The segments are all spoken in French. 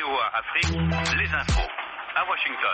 VOA Afrique, les infos à Washington.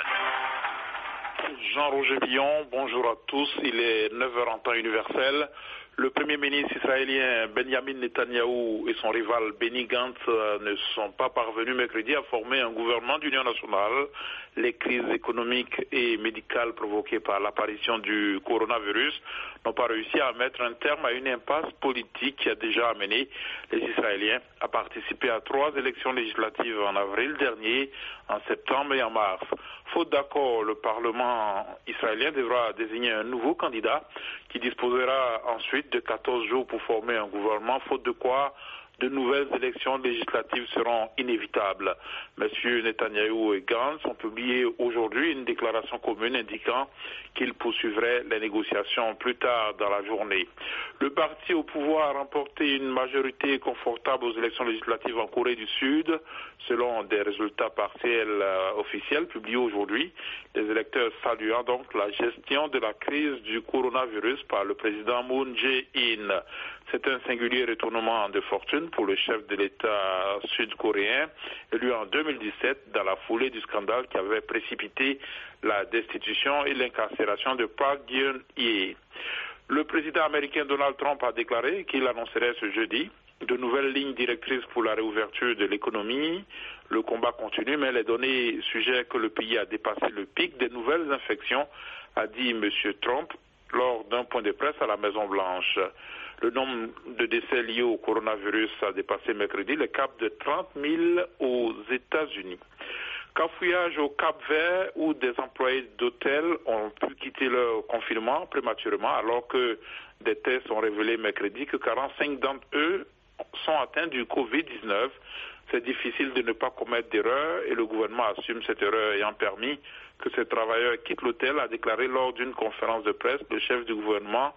Jean-Roger Billon, bonjour à tous. Il est 9h en temps universel. Le Premier ministre israélien Benjamin Netanyahou et son rival Benny Gantz ne sont pas parvenus mercredi à former un gouvernement d'union nationale. Les crises économiques et médicales provoquées par l'apparition du coronavirus n'ont pas réussi à mettre un terme à une impasse politique qui a déjà amené les Israéliens à participer à 3 élections législatives en avril dernier, en septembre et en mars. Faute d'accord, le Parlement israélien devra désigner un nouveau candidat qui disposera ensuite de 14 jours pour former un gouvernement, faute de quoi de nouvelles élections législatives seront inévitables. Messieurs Netanyahou et Gantz ont publié aujourd'hui une déclaration commune indiquant qu'ils poursuivraient les négociations plus tard dans la journée. Le parti au pouvoir a remporté une majorité confortable aux élections législatives en Corée du Sud, selon des résultats partiels officiels publiés aujourd'hui. Les électeurs saluant donc la gestion de la crise du coronavirus par le président Moon Jae-in. C'est un singulier retournement de fortune pour le chef de l'État sud-coréen, élu en 2017 dans la foulée du scandale qui avait précipité la destitution et l'incarcération de Park Geun-hye. Le président américain Donald Trump a déclaré qu'il annoncerait ce jeudi de nouvelles lignes directrices pour la réouverture de l'économie. Le combat continue, mais les données suggèrent que le pays a dépassé le pic des nouvelles infections, a dit M. Trump lors d'un point de presse à la Maison-Blanche. Le nombre de décès liés au coronavirus a dépassé mercredi le cap de 30 000 aux États-Unis. Cafouillage au Cap-Vert où des employés d'hôtels ont pu quitter leur confinement prématurément alors que des tests ont révélé mercredi que 45 d'entre eux sont atteints du Covid-19. C'est difficile de ne pas commettre d'erreur et le gouvernement assume cette erreur ayant permis que ces travailleurs quittent l'hôtel, a déclaré lors d'une conférence de presse le chef du gouvernement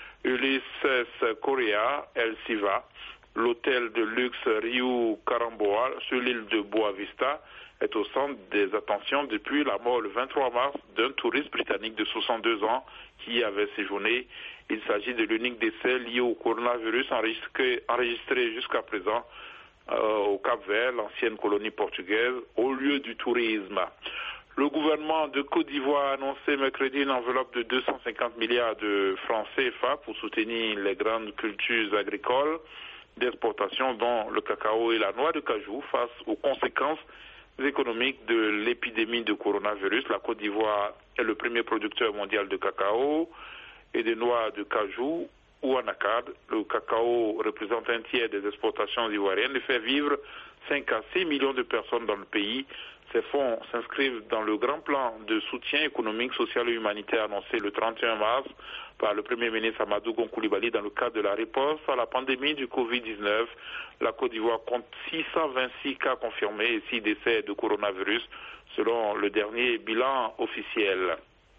Ulysses Correa El Siva. L'hôtel de luxe Rio Caramboa sur l'île de Boa Vista est au centre des attentions depuis la mort le 23 mars d'un touriste britannique de 62 ans qui y avait séjourné. Il s'agit de l'unique décès lié au coronavirus enregistré jusqu'à présent au Cap-Vert, l'ancienne colonie portugaise, au lieu du tourisme. Le gouvernement de Côte d'Ivoire a annoncé mercredi une enveloppe de 250 milliards de francs CFA pour soutenir les grandes cultures agricoles d'exportation dont le cacao et la noix de cajou face aux conséquences économiques de l'épidémie de coronavirus. La Côte d'Ivoire est le premier producteur mondial de cacao et de noix de cajou ou anacarde. Le cacao représente un tiers des exportations ivoiriennes et fait vivre 5 à 6 millions de personnes dans le pays. Ces fonds s'inscrivent dans le grand plan de soutien économique, social et humanitaire annoncé le 31 mars par le Premier ministre Amadou Gon Coulibaly dans le cadre de la réponse à la pandémie du Covid-19. La Côte d'Ivoire compte 626 cas confirmés et 6 décès de coronavirus selon le dernier bilan officiel.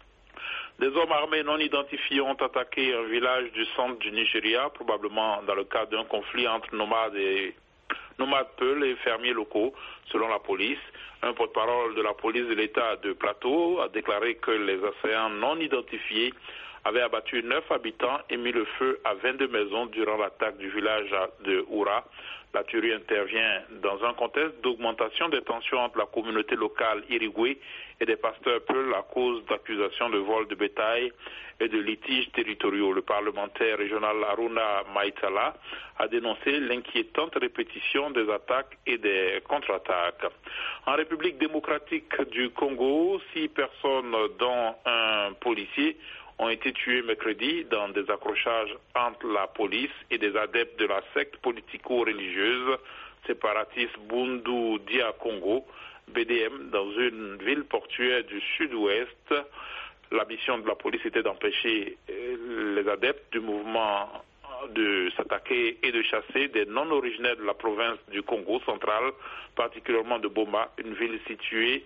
Des hommes armés non identifiés ont attaqué un village du centre du Nigeria, probablement dans le cadre d'un conflit entre nomades Peuls et fermiers locaux, selon la police. Un porte-parole de la police de l'État de Plateau a déclaré que les assaillants non identifiés avaient abattu 9 habitants et mis le feu à 22 maisons durant l'attaque du village de Oura. La tuerie intervient dans un contexte d'augmentation des tensions entre la communauté locale iriguée et des pasteurs Peuls à cause d'accusations de vol de bétail et de litiges territoriaux. Le parlementaire régional Haruna Maïtala a dénoncé l'inquiétante répétition des attaques et des contre-attaques. En République démocratique du Congo, 6 personnes dont un policier ont été tués mercredi dans des accrochages entre la police et des adeptes de la secte politico-religieuse séparatiste Bundu Dia Congo, BDM, dans une ville portuaire du sud-ouest. La mission de la police était d'empêcher les adeptes du mouvement de s'attaquer et de chasser des non-originaires de la province du Congo central, particulièrement de Boma, une ville située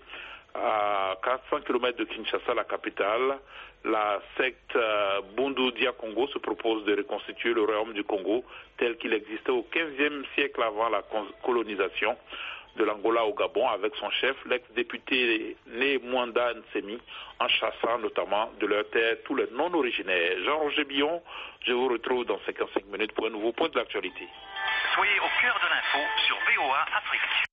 à 400 km de Kinshasa, la capitale. La secte Bundu Dia Congo se propose de reconstituer le royaume du Congo tel qu'il existait au XVe siècle avant la colonisation de l'Angola au Gabon avec son chef, l'ex-député Né Mwanda Nsemi, en chassant notamment de leur terre tous les non-originaires. Jean-Roger Billon, je vous retrouve dans 55 minutes pour un nouveau point de l'actualité. Soyez au cœur de l'info sur VOA Afrique.